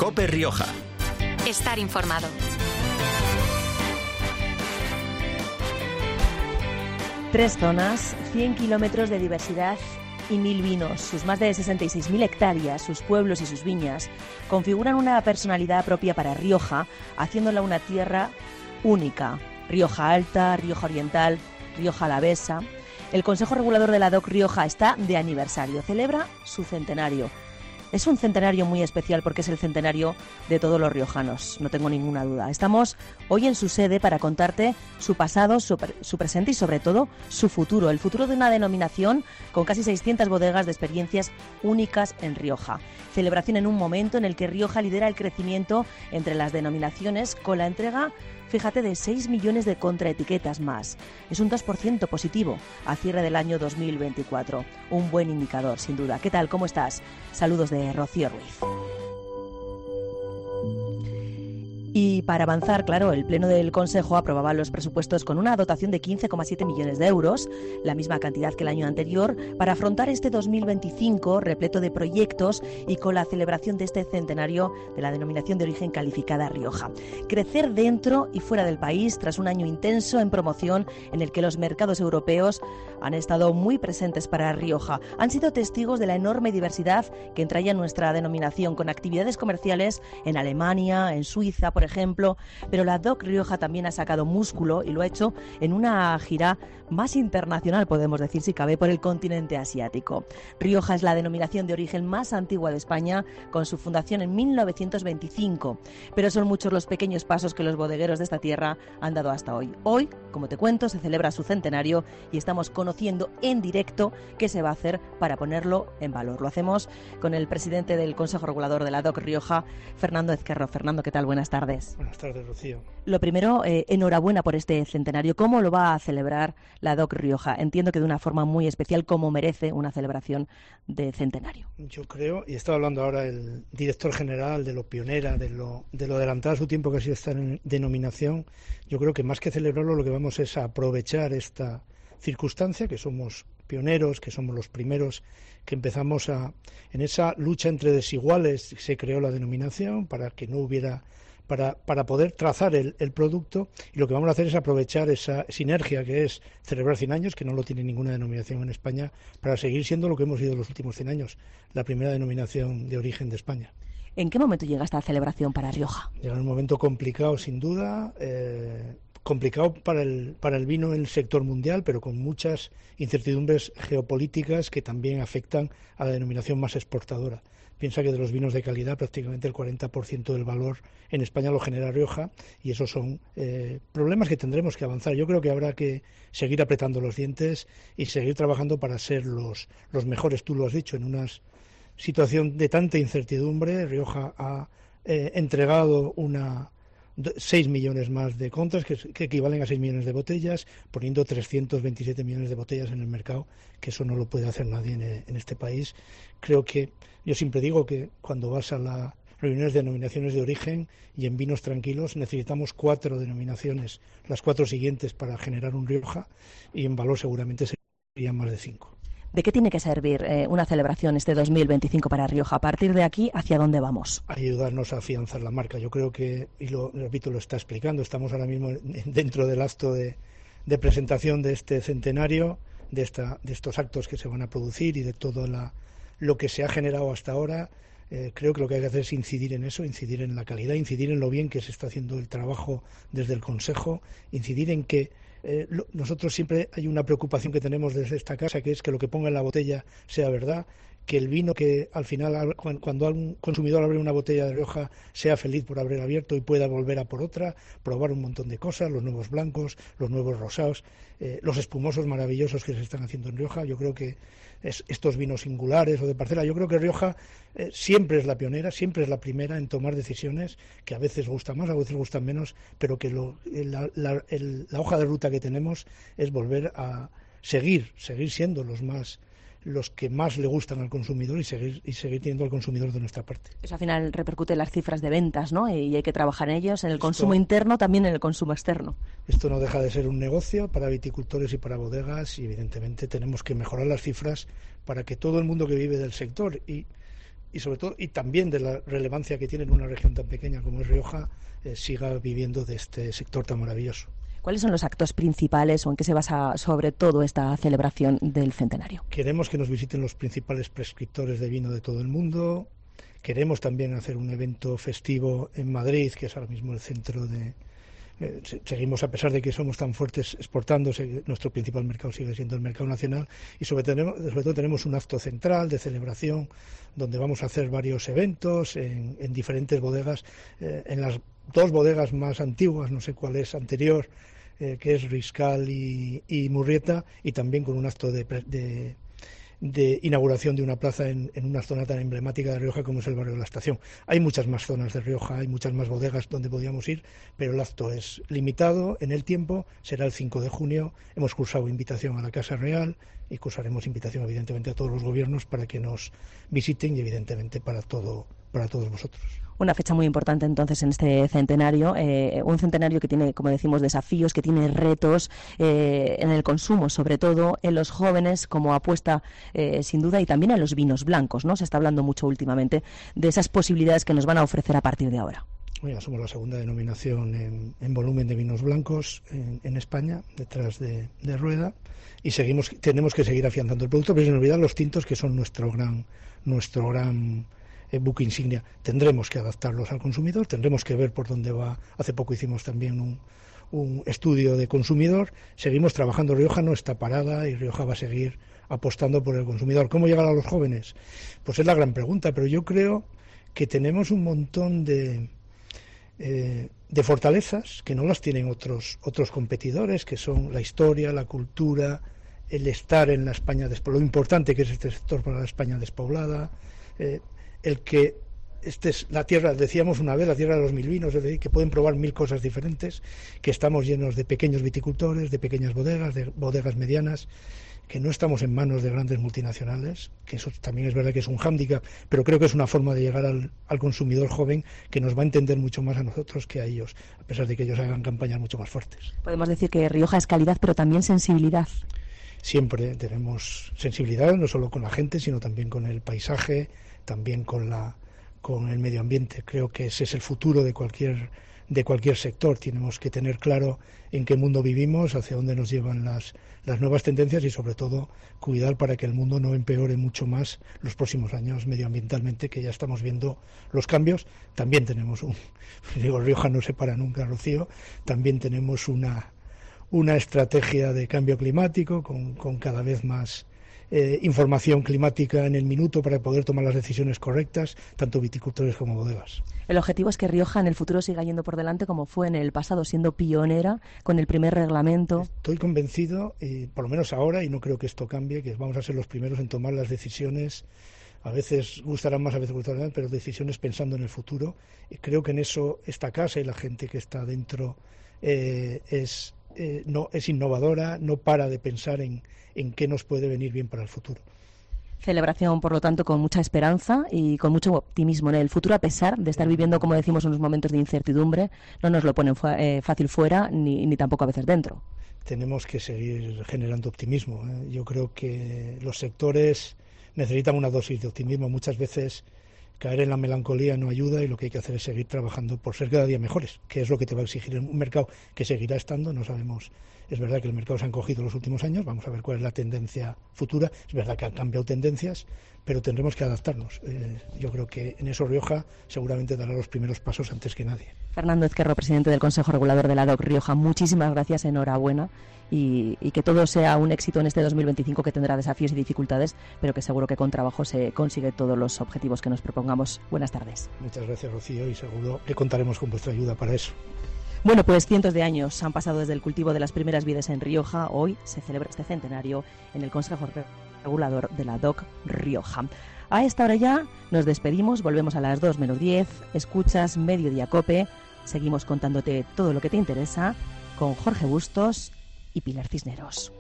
COPE Rioja. Estar informado. Tres zonas, 100 kilómetros de diversidad y 1.000 vinos. Sus más de 66.000 hectáreas, sus pueblos y sus viñas configuran una personalidad propia para Rioja, haciéndola una tierra única. Rioja Alta, Rioja Oriental, Rioja Alavesa. El Consejo Regulador de la DOC Rioja está de aniversario, celebra su centenario. Es un centenario muy especial porque es el centenario de todos los riojanos, no tengo ninguna duda. Estamos hoy en su sede para contarte su pasado, su presente y sobre todo su futuro. El futuro de una denominación con casi 600 bodegas de experiencias únicas en Rioja. Celebración en un momento en el que Rioja lidera el crecimiento entre las denominaciones con la entrega, fíjate, de 6 millones de contraetiquetas más. Es un 2% positivo a cierre del año 2024. Un buen indicador, sin duda. ¿Qué tal? ¿Cómo estás? Saludos de Rocío Ruiz. Y para avanzar, claro, el Pleno del Consejo aprobaba los presupuestos con una dotación de 15,7 millones de euros, la misma cantidad que el año anterior, para afrontar este 2025 repleto de proyectos y con la celebración de este centenario de la denominación de origen calificada Rioja. Crecer dentro y fuera del país tras un año intenso en promoción en el que los mercados europeos han estado muy presentes para Rioja. Han sido testigos de la enorme diversidad que entraña nuestra denominación, con actividades comerciales en Alemania, en Suiza, por ejemplo, pero la DOC Rioja también ha sacado músculo y lo ha hecho en una gira más internacional, podemos decir si cabe, por el continente asiático. Rioja es la denominación de origen más antigua de España, con su fundación en 1925, pero son muchos los pequeños pasos que los bodegueros de esta tierra han dado hasta hoy. Hoy, como te cuento, se celebra su centenario y estamos conociendo en directo qué se va a hacer para ponerlo en valor. Lo hacemos con el presidente del Consejo Regulador de la DOC Rioja, Fernando Ezquerro. Fernando, ¿qué tal? Buenas tardes. Buenas tardes, Rocío. Lo primero, enhorabuena por este centenario. ¿Cómo lo va a celebrar la DOC Rioja? Entiendo que de una forma muy especial, como merece una celebración de centenario. Yo creo, y estaba hablando ahora el director general de lo pionera, de lo adelantada a su tiempo que ha sido esta denominación, yo creo que más que celebrarlo lo que vamos es a aprovechar esta circunstancia, que somos pioneros, que somos los primeros que empezamos en esa lucha entre desiguales, se creó la denominación para que no hubiera, para poder trazar el producto, y lo que vamos a hacer es aprovechar esa sinergia que es celebrar 100 años, que no lo tiene ninguna denominación en España, para seguir siendo lo que hemos sido los últimos 100 años, la primera denominación de origen de España. ¿En qué momento llega esta celebración para Rioja? Llega un momento complicado, sin duda, complicado para el vino en el sector mundial, pero con muchas incertidumbres geopolíticas que también afectan a la denominación más exportadora. Piensa que de los vinos de calidad prácticamente el 40% del valor en España lo genera Rioja, y esos son problemas que tendremos que avanzar. Yo creo que habrá que seguir apretando los dientes y seguir trabajando para ser los mejores. Tú lo has dicho, en una situación de tanta incertidumbre, Rioja ha entregado 6 millones más de contras, que equivalen a 6 millones de botellas, poniendo 327 millones de botellas en el mercado, que eso no lo puede hacer nadie en este país. Creo que, yo siempre digo que cuando vas a las reuniones de denominaciones de origen y en vinos tranquilos, necesitamos 4 denominaciones, las 4 siguientes para generar un Rioja, y en valor seguramente serían más de 5. ¿De qué tiene que servir una celebración este 2025 para Rioja? A partir de aquí, ¿hacia dónde vamos? Ayudarnos a afianzar la marca. Yo creo que, y lo repito, lo está explicando, estamos ahora mismo dentro del acto de presentación de este centenario, de estos actos que se van a producir y de todo lo que se ha generado hasta ahora. Creo que lo que hay que hacer es incidir en eso, incidir en la calidad, incidir en lo bien que se está haciendo el trabajo desde el Consejo, incidir en que nosotros siempre hay una preocupación que tenemos desde esta casa, que es que lo que ponga en la botella sea verdad, que el vino, que al final, cuando un consumidor abre una botella de Rioja, sea feliz por haber abierto y pueda volver a por otra, probar un montón de cosas, los nuevos blancos, los nuevos rosados, los espumosos maravillosos que se están haciendo en Rioja. Yo creo que estos vinos singulares o de parcela, yo creo que Rioja siempre es la pionera, siempre es la primera en tomar decisiones que a veces gustan más, a veces gustan menos, pero que la hoja de ruta que tenemos es volver a seguir siendo los que más le gustan al consumidor y seguir teniendo al consumidor de nuestra parte. Eso al final repercute en las cifras de ventas, ¿no? Y hay que trabajar en ellos, en el consumo interno, también en el consumo externo. Esto no deja de ser un negocio para viticultores y para bodegas, y evidentemente tenemos que mejorar las cifras para que todo el mundo que vive del sector, y sobre todo, y también de la relevancia que tiene en una región tan pequeña como es Rioja, siga viviendo de este sector tan maravilloso. ¿Cuáles son los actos principales o en qué se basa sobre todo esta celebración del centenario? Queremos que nos visiten los principales prescriptores de vino de todo el mundo. Queremos también hacer un evento festivo en Madrid, que es ahora mismo el centro de... seguimos, a pesar de que somos tan fuertes exportando, nuestro principal mercado sigue siendo el mercado nacional, y sobre todo tenemos un acto central de celebración donde vamos a hacer varios eventos en diferentes bodegas, en las 2 bodegas más antiguas, no sé cuál es anterior, que es Riscal y Murrieta, y también con un acto de inauguración de una plaza en una zona tan emblemática de Rioja como es el barrio de la Estación. Hay muchas más zonas de Rioja, hay muchas más bodegas donde podíamos ir, pero el acto es limitado en el tiempo, será el 5 de junio, hemos cursado invitación a la Casa Real y cursaremos invitación evidentemente a todos los gobiernos para que nos visiten y evidentemente para todos vosotros. Una fecha muy importante entonces en este centenario, un centenario que tiene, como decimos, desafíos, que tiene retos en el consumo, sobre todo en los jóvenes como apuesta sin duda, y también en los vinos blancos, ¿no? Se está hablando mucho últimamente de esas posibilidades que nos van a ofrecer a partir de ahora. Bueno, somos la segunda denominación en volumen de vinos blancos en España, detrás de Rueda, y tenemos que seguir afianzando el producto, pero sin olvidar los tintos, que son nuestro gran buque insignia. Tendremos que adaptarlos al consumidor, tendremos que ver por dónde va. Hace poco hicimos también un estudio de consumidor. Seguimos trabajando. Rioja no está parada y Rioja va a seguir apostando por el consumidor. ¿Cómo llegar a los jóvenes? Pues es la gran pregunta, pero yo creo que tenemos un montón de fortalezas que no las tienen otros competidores, que son la historia, la cultura, el estar en la España despoblada, lo importante que es este sector para la España despoblada, el que es la tierra, decíamos una vez, la tierra de los 1000 vinos, es decir, que pueden probar 1000 cosas diferentes, que estamos llenos de pequeños viticultores, de pequeñas bodegas, de bodegas medianas, que no estamos en manos de grandes multinacionales, que eso también es verdad que es un hándicap, pero creo que es una forma de llegar al consumidor joven que nos va a entender mucho más a nosotros que a ellos, a pesar de que ellos hagan campañas mucho más fuertes. Podemos decir que Rioja es calidad, pero también sensibilidad. Siempre tenemos sensibilidad, no solo con la gente, sino también con el paisaje, también con el medio ambiente. Creo que ese es el futuro de cualquier sector. Tenemos que tener claro en qué mundo vivimos, hacia dónde nos llevan las nuevas tendencias y sobre todo cuidar para que el mundo no empeore mucho más los próximos años medioambientalmente, que ya estamos viendo los cambios. También tenemos Rioja no se para nunca, Rocío, también tenemos una estrategia de cambio climático con cada vez más información climática en el minuto para poder tomar las decisiones correctas, tanto viticultores como bodegas. El objetivo es que Rioja en el futuro siga yendo por delante como fue en el pasado, siendo pionera con el primer reglamento. Estoy convencido, por lo menos ahora, y no creo que esto cambie, que vamos a ser los primeros en tomar las decisiones. A veces gustarán más, a veces gustarán menos, pero decisiones pensando en el futuro. Y creo que en eso esta casa y la gente que está dentro es innovadora, no para de pensar en qué nos puede venir bien para el futuro. Celebración, por lo tanto, con mucha esperanza y con mucho optimismo en el futuro, a pesar de estar viviendo, como decimos, unos momentos de incertidumbre. No nos lo ponen fácil fuera, ni tampoco a veces dentro. Tenemos que seguir generando optimismo. Yo creo que los sectores necesitan una dosis de optimismo. Muchas veces caer en la melancolía no ayuda y lo que hay que hacer es seguir trabajando por ser cada día mejores, que es lo que te va a exigir un mercado que seguirá estando. No sabemos, es verdad que el mercado se ha encogido los últimos años, vamos a ver cuál es la tendencia futura. Es verdad que han cambiado tendencias, pero tendremos que adaptarnos. Yo creo que en eso Rioja seguramente dará los primeros pasos antes que nadie. Fernando Ezquerro, presidente del Consejo Regulador de la DOC Rioja, muchísimas gracias, enhorabuena y que todo sea un éxito en este 2025 que tendrá desafíos y dificultades, pero que seguro que con trabajo se consigue todos los objetivos que nos propongamos. Buenas tardes. Muchas gracias, Rocío, y seguro que contaremos con vuestra ayuda para eso. Bueno, pues cientos de años han pasado desde el cultivo de las primeras vides en Rioja. Hoy se celebra este centenario en el Consejo Regulador de la DOC Rioja. A esta hora ya nos despedimos, volvemos a las 2 menos 10, escuchas Mediodía Cope, seguimos contándote todo lo que te interesa con Jorge Bustos y Pilar Cisneros.